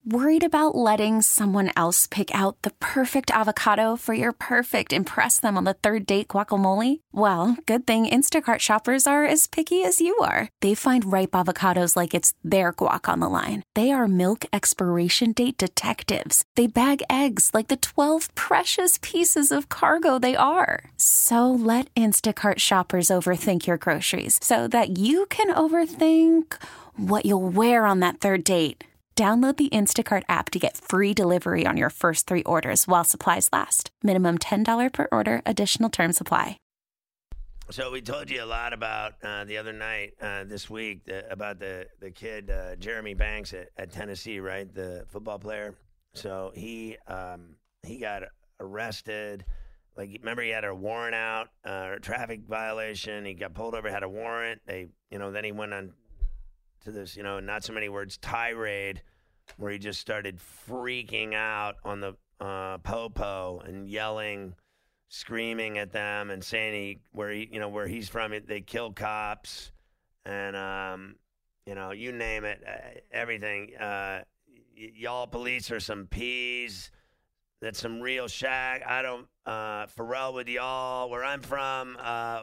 Worried about letting someone else pick out the perfect avocado for your perfect impress them on the third date guacamole? Well, good thing Instacart shoppers are as picky as you are. They find ripe avocados like it's their guac on the line. They are milk expiration date detectives. They bag eggs like the 12 precious pieces of cargo they are. So let Instacart shoppers overthink your groceries so that you can overthink what you'll wear on that third date. Download the Instacart app to get free delivery on your first 3 orders while supplies last. Minimum $10 per order. Additional terms apply. So we told you a lot about the other night, this week, about the kid, Jeremy Banks at Tennessee, right? The football player. So he got arrested. Like, remember, he had a warrant out, a traffic violation. He got pulled over, had a warrant. Then he went on to this, not so many words, tirade, where he just started freaking out on the popo and yelling, screaming at them, and saying where he's from, they kill cops, and you name it, everything. Y'all police are some peas. That's some real shag. I don't Pharrell with y'all. Where I'm from,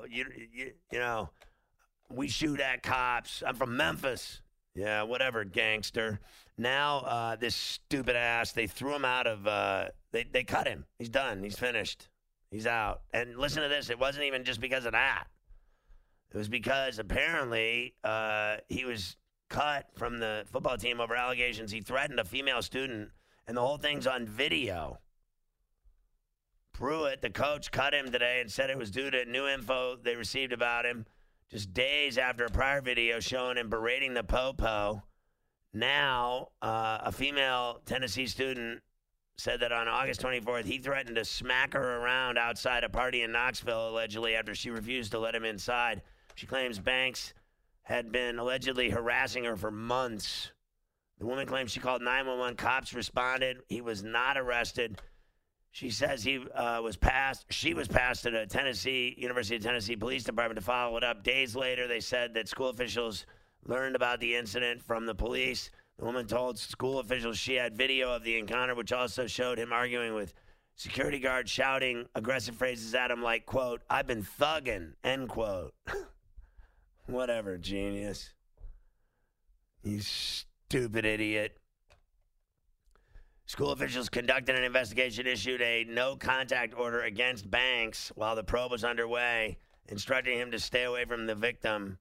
we shoot at cops. I'm from Memphis. Yeah, whatever, gangster. Now, this stupid ass, they threw him out of, they cut him. He's done. He's finished. He's out. And listen to this. It wasn't even just because of that. It was because apparently he was cut from the football team over allegations he threatened a female student, and the whole thing's on video. Pruitt, the coach, cut him today and said it was due to new info they received about him. Just days after a prior video showing him berating the popo. Now, a female Tennessee student said that on August 24th, he threatened to smack her around outside a party in Knoxville, allegedly, after she refused to let him inside. She claims Banks had been allegedly harassing her for months. The woman claims she called 911. Cops responded. He was not arrested. She says she was passed to the University of Tennessee Police Department to follow it up. Days later, they said that school officials learned about the incident from the police. The woman told school officials she had video of the encounter, which also showed him arguing with security guards, shouting aggressive phrases at him like, quote, "I've been thugging," end quote. Whatever, genius. You stupid idiot. School officials conducted an investigation, issued a no-contact order against Banks while the probe was underway, instructing him to stay away from the victim.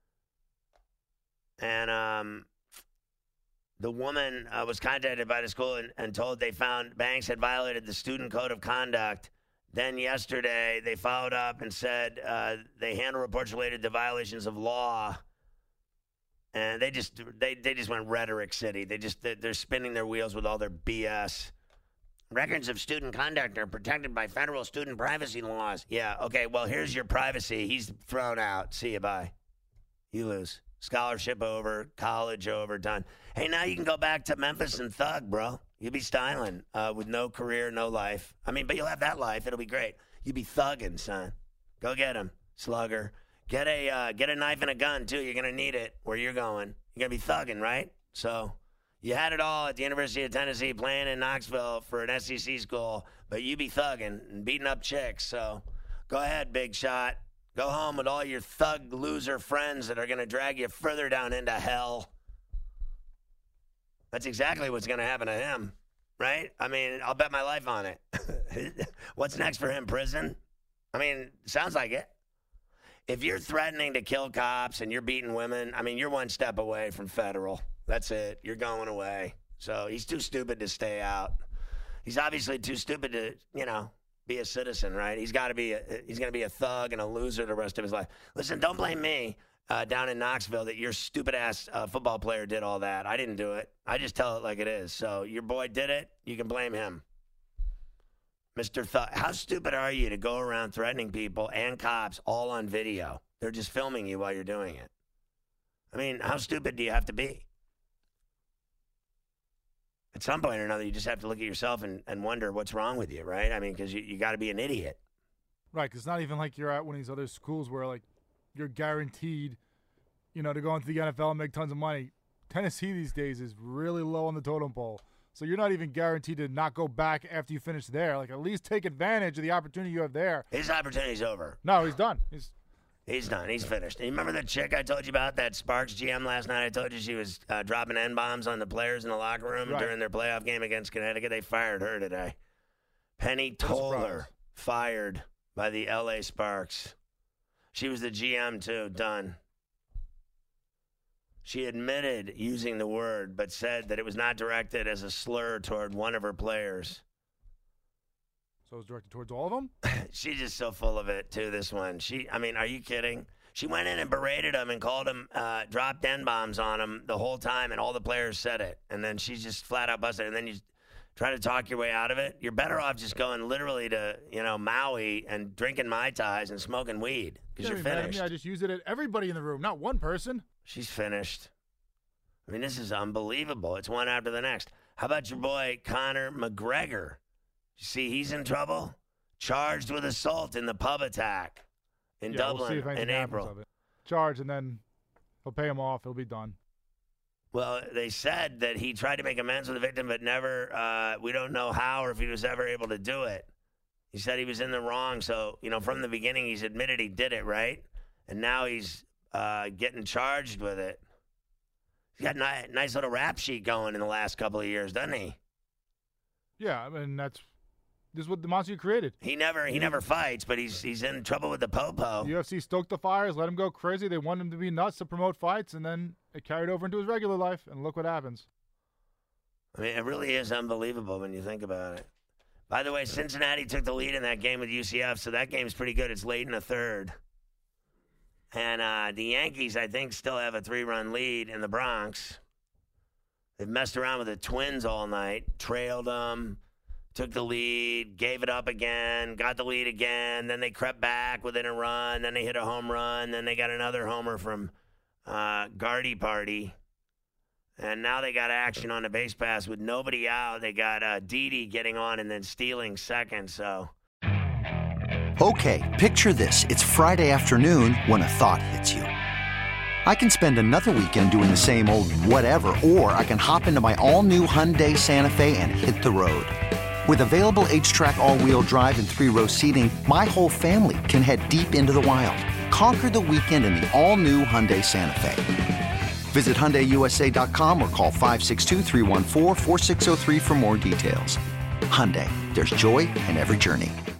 And the woman was contacted by the school and told they found Banks had violated the student code of conduct. Then yesterday, they followed up and said they handle reports related to violations of law. And they just went rhetoric city. They're spinning their wheels with all their BS. Records of student conduct are protected by federal student privacy laws. Yeah, okay, well, here's your privacy. He's thrown out. See you, bye. You lose. Scholarship over, college over, done. Hey, now you can go back to Memphis and thug, bro. You'll be styling with no career, no life. I mean, but you'll have that life. It'll be great. You'll be thugging, son. Go get him, slugger. Get a knife and a gun, too. You're going to need it where you're going. You're going to be thugging, right? So you had it all at the University of Tennessee playing in Knoxville for an SEC school, but you be thugging and beating up chicks. So go ahead, big shot. Go home with all your thug loser friends that are going to drag you further down into hell. That's exactly what's going to happen to him, right? I mean, I'll bet my life on it. What's next for him, prison? I mean, sounds like it. If you're threatening to kill cops and you're beating women, I mean, you're one step away from federal. That's it. You're going away. So he's too stupid to stay out. He's obviously too stupid to, be a citizen, right? He's going to be a thug and a loser the rest of his life. Listen, don't blame me down in Knoxville that your stupid-ass football player did all that. I didn't do it. I just tell it like it is. So your boy did it. You can blame him. Mr. Thug, how stupid are you to go around threatening people and cops all on video? They're just filming you while you're doing it. I mean, how stupid do you have to be? At some point or another, you just have to look at yourself and wonder what's wrong with you, right? I mean, because you got to be an idiot. Right, because it's not even like you're at one of these other schools where, like, you're guaranteed, to go into the NFL and make tons of money. Tennessee these days is really low on the totem pole. So you're not even guaranteed to not go back after you finish there. Like, at least take advantage of the opportunity you have there. His opportunity's over. No, he's done. He's done. He's finished. And you remember the chick I told you about, that Sparks GM last night? I told you she was dropping N-bombs on the players in the locker room during their playoff game against Connecticut. They fired her today. Penny Toller fired by the L.A. Sparks. She was the GM, too. Done. She admitted using the word, but said that it was not directed as a slur toward one of her players. So it was directed towards all of them? She's just so full of it, too, this one. Are you kidding? She went in and berated him and called him, dropped N-bombs on him the whole time, and all the players said it. And then she just flat out busted. And then you try to talk your way out of it. You're better off just going literally to, Maui and drinking Mai Tais and smoking weed because you're finished. I just use it at everybody in the room, not one person. She's finished. I mean, this is unbelievable. It's one after the next. How about your boy, Conor McGregor? You see, he's in trouble. Charged with assault in the pub attack in Dublin in April. Charged, and then he'll pay him off. It'll be done. Well, they said that he tried to make amends with the victim, but never, we don't know how or if he was ever able to do it. He said he was in the wrong. So, from the beginning, he's admitted he did it, right? And now he's getting charged with it. He's got a nice little rap sheet going in the last couple of years, doesn't he? Yeah, I mean, this is what the monster created. He never fights, but he's in trouble with the popo. UFC stoked the fires, let him go crazy. They want him to be nuts to promote fights, and then it carried over into his regular life, and look what happens. I mean, it really is unbelievable when you think about it. By the way, Cincinnati took the lead in that game with UCF, so that game's pretty good. It's late in the third. And the Yankees, I think, still have a 3-run lead in the Bronx. They've messed around with the Twins all night, trailed them, took the lead, gave it up again, got the lead again. Then they crept back within a run. Then they hit a home run. Then they got another homer from Gardy Party. And now they got action on the base pass with nobody out. They got Didi getting on and then stealing second, so... Okay, picture this. It's Friday afternoon when a thought hits you. I can spend another weekend doing the same old whatever, or I can hop into my all-new Hyundai Santa Fe and hit the road. With available H-Track all-wheel drive and 3-row seating, my whole family can head deep into the wild. Conquer the weekend in the all-new Hyundai Santa Fe. Visit HyundaiUSA.com or call 562-314-4603 for more details. Hyundai, there's joy in every journey.